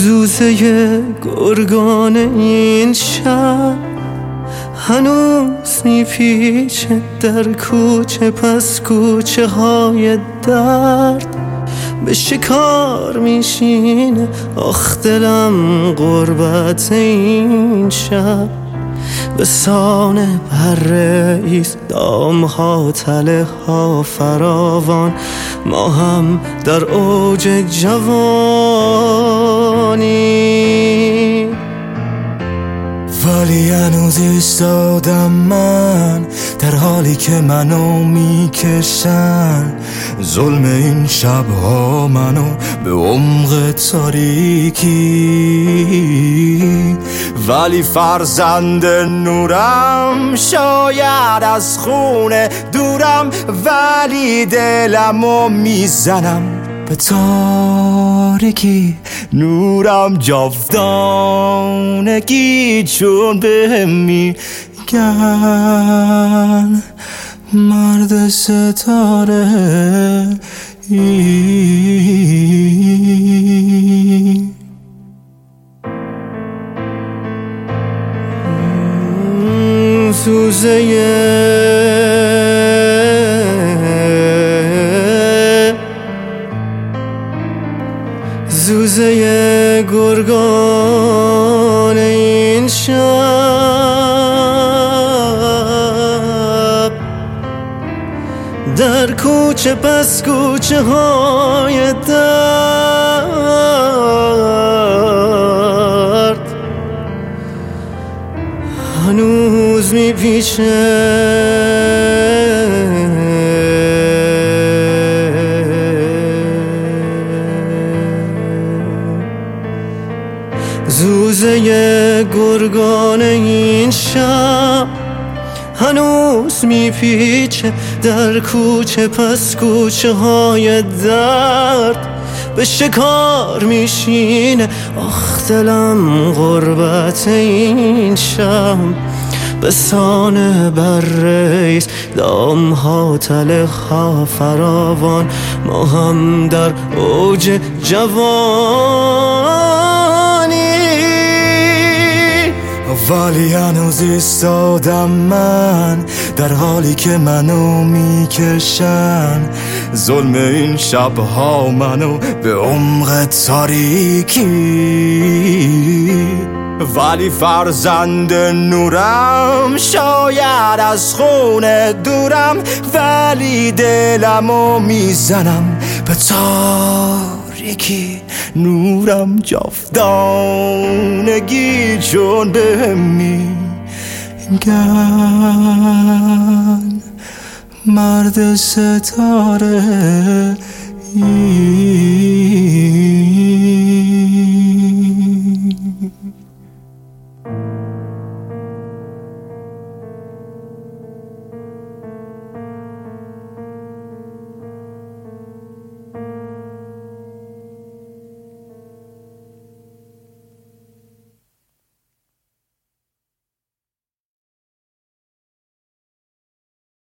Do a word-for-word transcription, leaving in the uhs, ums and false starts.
زوزه گرگان این شب هنوز میپیچه در کوچه پس کوچه های درد، به شکار میشینه آخ دلم غربت این شب. به سان پره ایست دام ها تله ها فراوان، ما هم در اوج جوانی. ولی هنوز ایستادم من در حالی که منو میکشن ظلم این شبها منو به عمق تاریکی. ولی فرزند نورم شاید از خونه دورم، ولی دلمو میزنم به تاریکی. نورم جاودانگی چون بهم میگن مرد ستاره ای. زوزه زوزه گرگان این شب در کوچه پس کوچه های درد هنوز میپیچه. زوزه گرگان این شب هنوز میپیچه در کوچه پس کوچه های درد، به شکار میشینه آخ دلم غربت این شب. به سان بریس دام ها تله ها فراوان، ما هم در اوج جوانی. ولی هنوز ایستادم من در حالی که منو میکشن ظلم این شبها منو به عمق تاریکی. ولی فرزند نورم شاید از خونه دورم، ولی دلمو میزنم به تاریکی. نورم جاودانگی چون بهم میگن مرد ستاره ای.